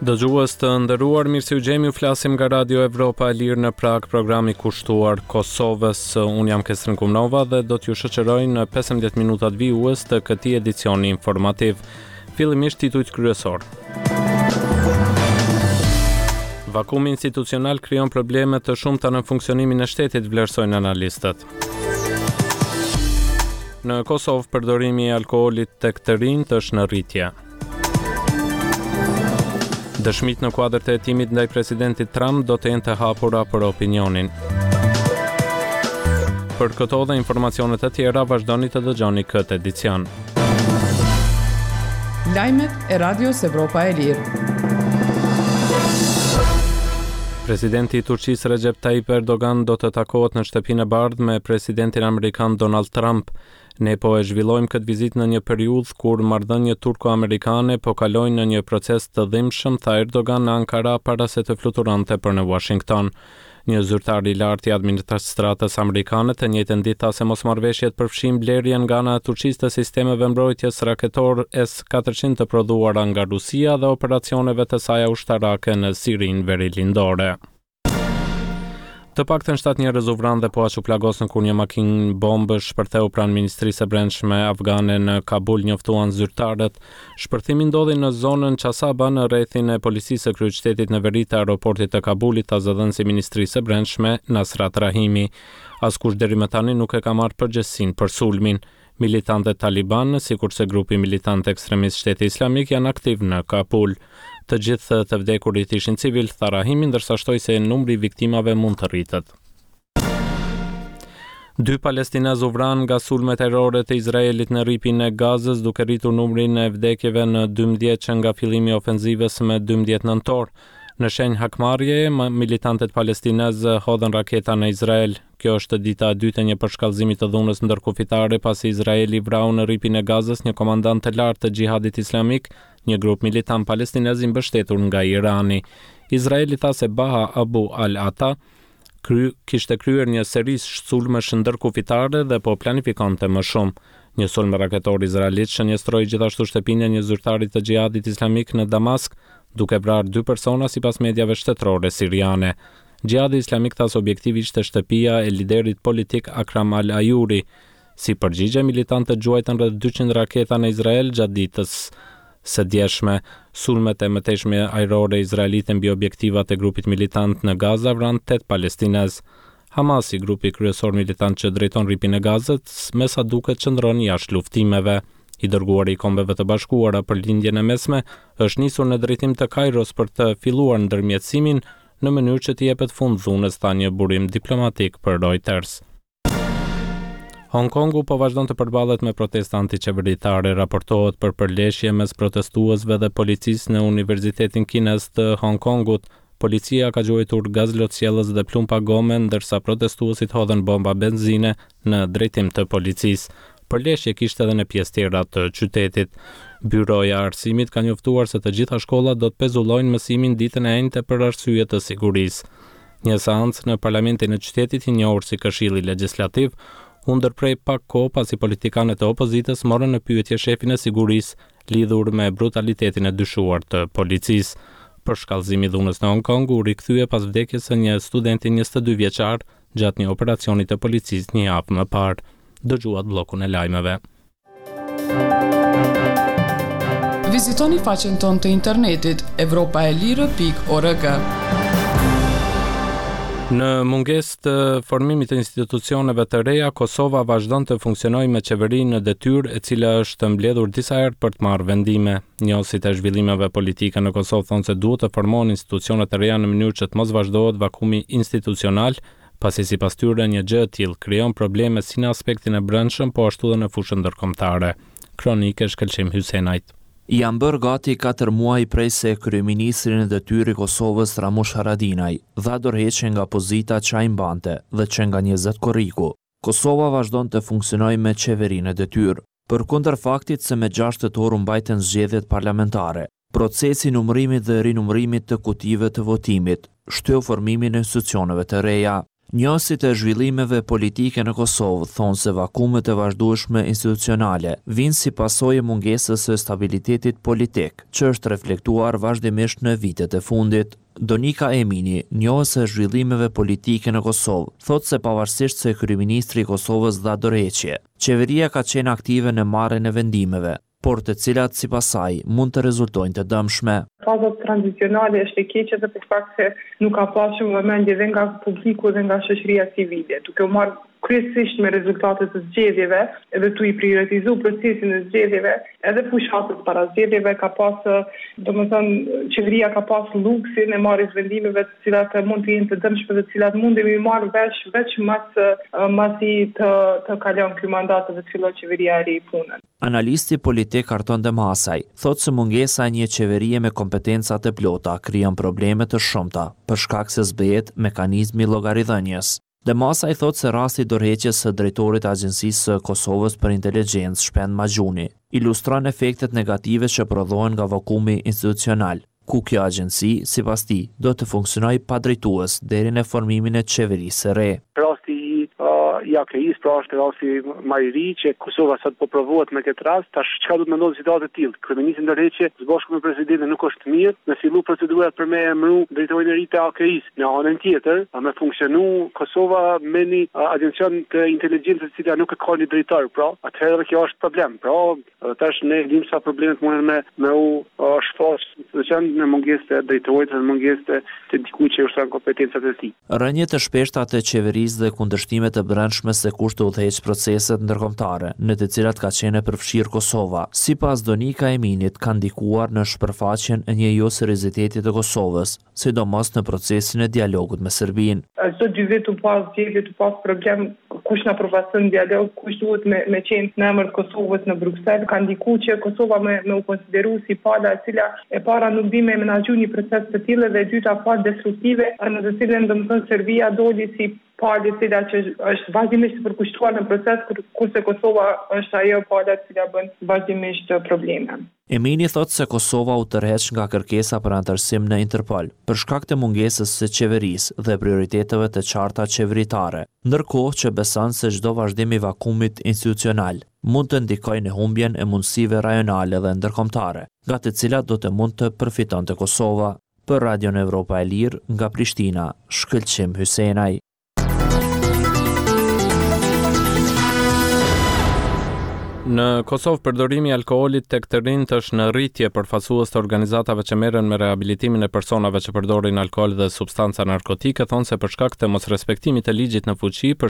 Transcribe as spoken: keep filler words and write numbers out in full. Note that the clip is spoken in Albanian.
Dëgjues të nderuar, mirë se u gjemi, u flasim nga Radio Evropa e Lirë në Prag, programi kushtuar Kosovës. Unë jam Kestrin Kumnova dhe do t'ju shoqëroj në pesëmbëdhjetë minutat vijues të këtij edicioni informativ. Fillimisht titujt kryesor. Vakumi institucional krijon probleme të shumta në funksionimin e shtetit, vlerësojnë analistët. Në Kosovë, përdorimi i alkoolit tek të rinjt është në rritje. Dëshmit në kuadër të hetimit ndaj presidentit Trump do të jenë të hapura për opinionin. Për këto dhe informacionet e tjera, vazhdoni të dëgjoni këtë edicion. Lajmet e Radios Evropa e Lirë. Presidenti i Turqisë Recep Tayyip Erdogan do të takohet në Shtëpinë e Bardhë me presidentin amerikan Donald Trump. Ne po e zhvillojmë këtë vizitë në një periudhë kur marrëdhëniet turko-amerikane po kalojnë në një proces të dhimbshëm, tha Erdogan në Ankara para se të fluturonte për në Washington. Një zyrtar i lartë i administratës amerikane të njëjtën ditë tha se mosmarrveshjet përfshin blerjen nga ana e Turqisë të sistemeve mbrojtjes raketor S katërqind të prodhuara nga Rusia dhe operacioneve të saj ushtarake në Sirinë verilindore. Të paktën shtatë njerëz u vranë dhe po ashtu plagosën kur një makinë bombë shpërtheu pranë Ministrisë së Brendshme afgane në Kabul, njoftuan zyrtarët. Shpërthimi ndodhi në zonën Qasaba në rrethin e policisë së kryeqytetit në veri të aeroportit të Kabulit, tha zëdhënësi i Ministrisë së Brendshme Nasrat Rahimi. Askush deri më tani nuk e ka marrë përgjegjësinë për sulmin. Militantët Taliban, sikurse grupi militant ekstremist Shteti Islamik, janë aktiv në Kabul. Të gjithë të vdekurit ishin civil, tha Rahimi, ndërsa shtoi se numri i viktimave mund të rritet. Dy palestinezë u vranë nga sulmet terrore të Izraelit në rripin e Gazës, duke rritur numrin e vdekjeve në dymbëdhjetë që nga fillimi i ofenzivës më dymbëdhjetë nëntor. Në shenjë hakmarrjeje, militantët palestinezë hodhën raketa në Izrael. Kjo është dita e dytë e një përshkallëzimi të dhunës ndërkufitare pasi Izraeli vrau në rripin e Gazës një komandant të lartë të Gjihadit Islamik, një grup militant palestinez i mbështetur nga Irani. Izraeli tha se Baha Abu al-Ata kry, kishte kryer një seri sulmesh ndërkufitare dhe po planifikonte më shumë. Një sulm raketor izraelit shënjestroi gjithashtu shtëpinë e një zyrtari të Gjihadit Islamik në Damask, duke vrarë dy persona sipas mediave shtetërore siriane. Gjihadi Islamik tha se objektivi ishte shtëpia e liderit politik Akram al-Ayuri. Si përgjigje, militantët gjuajtën rreth dyqind raketa në Izrael gjatë ditës së djeshme. Sulmet e mëtejshme ajrore izraelite mbi objektivat e grupit militant në Gaza vranë tetë palestinez. Hamasi, grupi kryesor militant që drejton rripin e Gazës, me sa duket qëndron jashtë luftimeve. I dërguari i Kombeve të Bashkuara për lindjen e mesme është nisur në drejtim të Kairos për të filluar ndërmjetësimin në mënyrë që të jepet fund dhunës, tha një burim diplomatik për Reuters. Hong Kongu po vazhdon të përballet me protesta antiqeveritare. Raportohet për përleshje mes protestuesve dhe policisë në Universitetin Kinez të Hong Kongut. Policia ka gjuajtur gaz lotësjellës dhe plumpa gome, ndërsa protestuesit hodhën bomba benzine në drejtim të policisë. Përleshje kishte edhe në pjesë tjera të qytetit. Byroja e Arsimit ka njoftuar se të gjitha shkollat do të pezullojnë mësimin ditën e enjte për arsye të sigurisë. Një seancë në parlamentin e qytetit, i njohur si Këshilli Legjislativ, u ndërprej pak kohë pasi politikanët e opozitës morën në pyetje shefin e sigurisë lidhur me brutalitetin e dyshuar të policisë. Përshkallëzimi i dhunës në Hong Kong u rikthye pas vdekjes së një studenti njëzet e dy vjeçar gjatë një operacioni të policisë një javë më parë. Dëgjuat bllokun e lajmeve. Vizitoni faqen tonë të internetit evropa e lirë pikë org. Në mungesë të formimit të institucioneve të reja, Kosova vazhdon të funksionojë me qeveri në detyrë, e cila është mbledhur disa herë për të marrë vendime. Njohësit e zhvillimeve politike në Kosovë thonë se duhet të formohen institucione të reja në mënyrë që të mos vazhdohet vakumi institucional, pasi sipas tyre një gjë e tillë krijon probleme si në aspektin e brendshëm, po ashtu edhe në fushën ndërkombëtare. Kronike Shkëlqim Hysenajt. Janë bërë gati katër muaj prej se kryeministri në detyrë i Kosovës Ramush Haradinaj dha dorëheqje nga pozita që ai mbante dhe që nga njëzet korriku. Kosova vazhdon të funksionojë me qeveri në detyrë, përkundër faktit se me gjashtë tetor u mbajtën zgjedhjet parlamentare. Procesi i numërimit dhe rinumërimit të kutive të votimit shteu formimin e institucioneve të reja. Njohësit e zhvillimeve politike në Kosovë thonë se vakumet e vazhdueshme institucionale vinë si pasojë e mungesës së stabilitetit politik, që është reflektuar vazhdimisht në vitet e fundit. Donika Emini, njohës e zhvillimeve politike në Kosovë, thotë se pavarësisht se kryeministri i Kosovës dha dorëheqje, qeveria ka qenë aktive në marrjen e vendimeve, por të cilat sipas saj mund të rezultojnë të dëmshme. Faza tranzicionale është e keqe dhe për fakt se nuk ka pasur vëmendje dhe nga publiku dhe nga shoqëria civile, duke u marrë kryesisht me rezultatet e zgjedhjeve, edhe tu i prioritizu procesin e zgjedhjeve, edhe fushatës para zgjedhjeve ka pas, domethënë, qeveria ka pas luksin e marrjes vendimeve të cilat mund të jenë të dëmshme dhe të cilat mundemi marrë vesh veç mas masi të të kalon ky mandat dhe të fillon qeveria e ri punën. Analisti politik Arton Demasaj thotë se mungesa e një qeverie me kompetenca të plota krijon probleme të shumta për shkak se zbehet mekanizmi llogaridhënies. Demasaj thotë se rasti dorëheqjes së drejtorit të Agjencisë së Kosovës për Inteligjencë Shpend Maxhuni ilustron efektet negative që prodhohen nga vakumi institucional, ku kjo agjenci, sipas tij, do të funksionojë pa drejtues deri në formimin e qeverisë së re. Rasti i A K I-s, pra është rasti më i ri që Kosova sot po provohet me këtë rast. Tash çka do të mendojë situatë të tillë? Kryeministri ndërheqje së bashku me presidentin nuk është mirë, në fillu procedurat për me emëru drejtorin e ri të A K I-s. Në anën tjetër, me funksionu Kosova me një agencion të inteligjencës që nuk e ka një drejtor, pra atëherë edhe kjo është problem. Pra tash ne dim sa problemet mundën me me u shfaq, specialisht në mungesë të drejtorit, në mungesë të, të dikujt që ushtron kompetencat e tij. Rënje të shpeshta të qeverisë dhe kundërshtimet e brendshme se kush të udhëheq proceset ndërkombëtare, në të cilat ka qenë e përfshirë Kosova, sipas Donika Eminit, ka ndikuar në shpërfaqjen e një jo serioziteti të Kosovës, sidomos në procesin e dialogut me Serbinë. Çdo dy vjet u pas gjetje të pas problem kush na përfaqëson dialog, kush duhet me me qenë në emër të Kosovës në Bruksel, ka ndikuar që Kosova me, me u konsideru si pala e cila e para nuk di me menaxhu një proces të tillë dhe e dyta palë destruktive, në të cilën domethënë Serbia doli si palë e cila që është vazhdimisht përkushtuar në proces, kurse Kosova është ajo pala e cila bën vazhdimisht probleme. Emini thotë se Kosova u tërheq nga kërkesa për anëtarësim në Interpol, për shkak të mungesës së qeverisë dhe prioriteteve të qarta qeveritare, ndërkohë që beson se çdo vazhdim i vakumit institucional mund të ndikojë në humbjen e mundësive rajonale dhe ndërkombëtare, nga të cilat do të mund të përfitonte Kosova. Për Radion Evropa e Lirë, nga Prishtina, Shkëlqim Hysenaj. Në Kosovë përdorimi i alkoolit tek të rinjt është në rritje përfaqësues të organizatave që merren me rehabilitimin e personave që përdorin alkool dhe substanca narkotike thonë se për shkak të mosrespektimit të ligjit në fuqi